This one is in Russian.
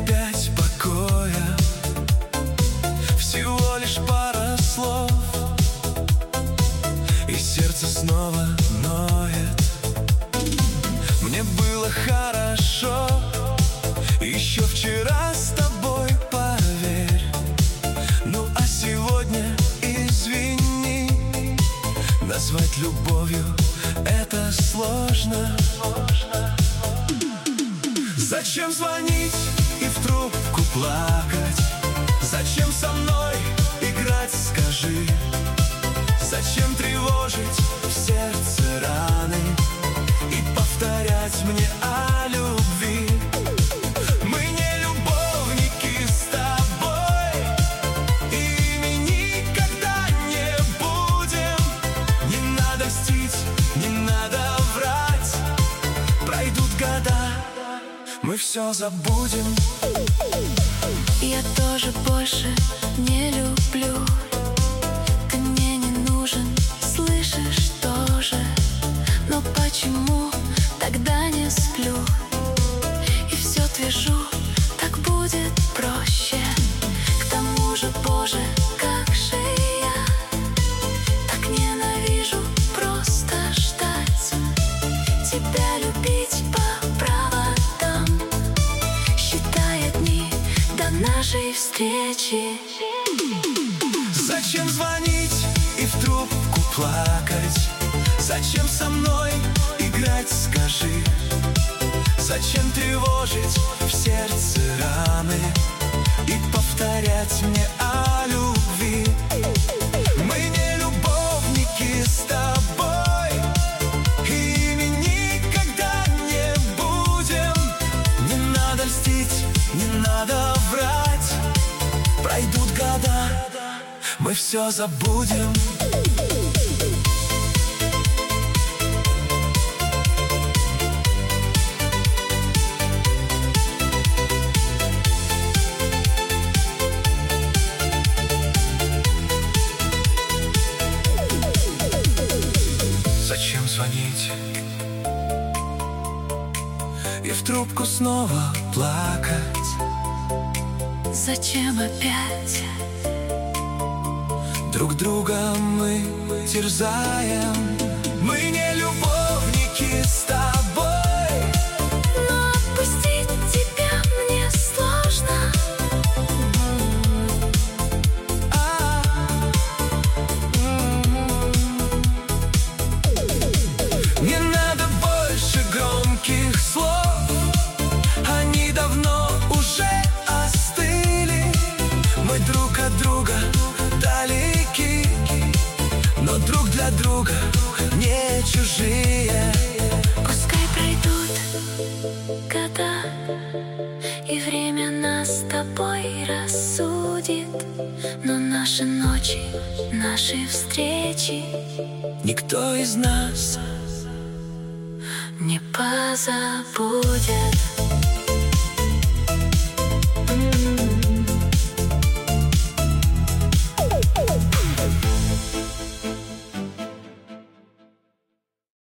опять покоя, всего лишь пара слов, и сердце снова ноет. Мне было хорошо еще вчера с тобой, поверь. Ну а сегодня, извини, назвать любовью это сложно. Зачем звонить и в трубку плакать? Зачем со мной играть, скажи? Зачем тревожить в сердце раны и повторять мне о любви? Мы не любовники с тобой, ими никогда не будем. Не надо льстить, не надо врать. Пройдут года, мы все забудем. Я тоже больше не люблю. Ты мне не нужен, слышишь тоже. Но почему тогда не сплю? И все твержу, так будет проще. К тому же, Боже, как же я так ненавижу просто ждать, тебя любить по проводам, считая дни до нашей встречи. Зачем звонить и в трубку плакать? Зачем со мной играть, скажи? Зачем тревожить в сердце раны и повторять мне о любви? Мы не любовники с тобой, ими никогда не будем. Не надо льстить, не надо врать. Пройдут года, мы все забудем. Зачем звонить и в трубку снова плакать? Зачем опять Друг друга мы терзаем. Мы не любовники с тобой, но отпустить тебя мне сложно. Не надо больше громких слов, они давно уже остыли. Мы друг от друга далеки, но друг для друга не чужие. Пускай пройдут года, и время нас с тобой рассудит, но наши ночи, наши встречи Никто из нас не позабудет.